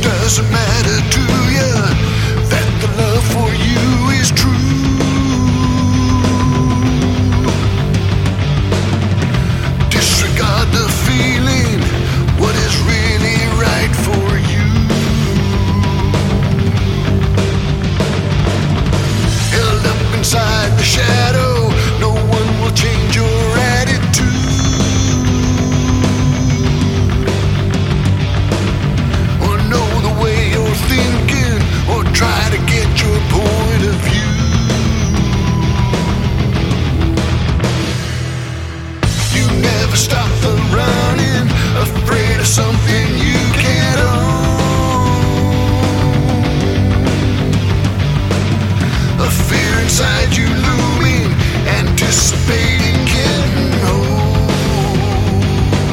doesn't matter to you that the love for you is true. Disregard the feeling, what is really right for you. Held up inside the shadow, no one will change your attitude. Or know the way you're thinking, or try to get your point of view. You never stop the running, afraid of something you can't own. A fear inside you looming, anticipating getting home.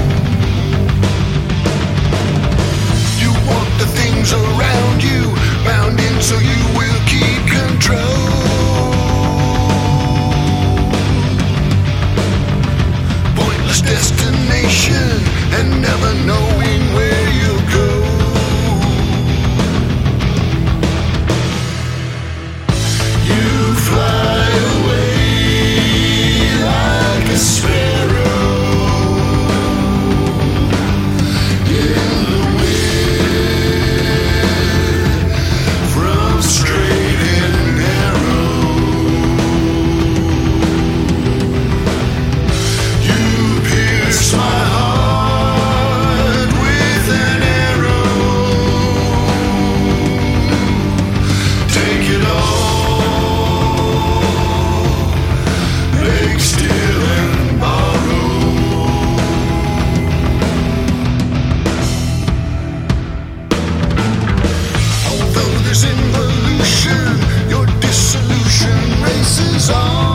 You want the things around you bound in so you will keep control. Pointless destination and never knowing where you'll go. You fly away like a sparrow in the wind, from straight and narrow. You pierce my heart with an arrow. Take it all, beg still and borrow. Although there's involution, your dissolution races on.